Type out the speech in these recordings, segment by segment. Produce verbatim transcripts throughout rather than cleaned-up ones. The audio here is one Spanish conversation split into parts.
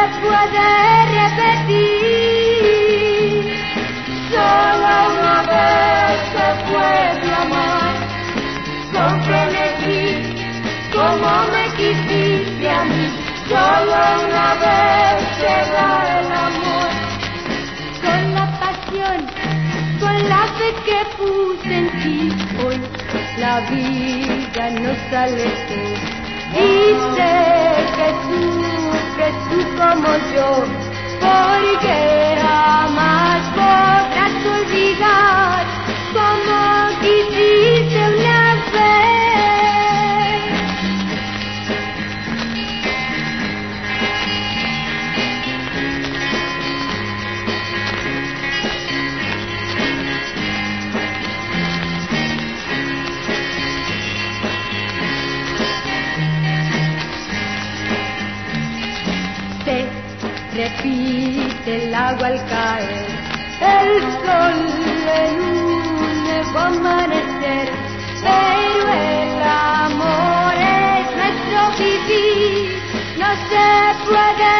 puede repetir. Solo una vez se puede amar con frenesí, como me quisiste a mí. Solo una vez se da el amor, con la pasión, con la fe que puse en ti. Hoy la vida nos alejó y sé que sufres tú como yo, porque jamás podrás olvidar como quisiste una vez. Repite el agua al caer, el sol en un nuevo amanecer, pero el amor es nuestro vivir, no se puede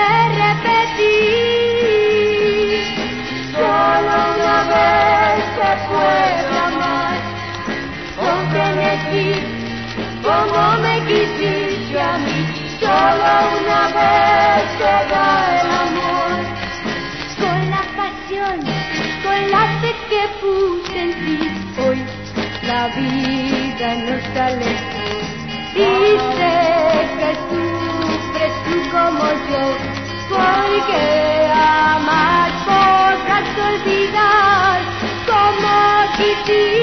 repetir. Solo una vez se puede amar con frenesí, como me quisiste a mí. Solo una vez se da el amor, con la pasión, con la fe que puse en ti. Hoy la vida nos alejó y sé que sufres tú como yo, porque jamás podrás olvidar como quisiste.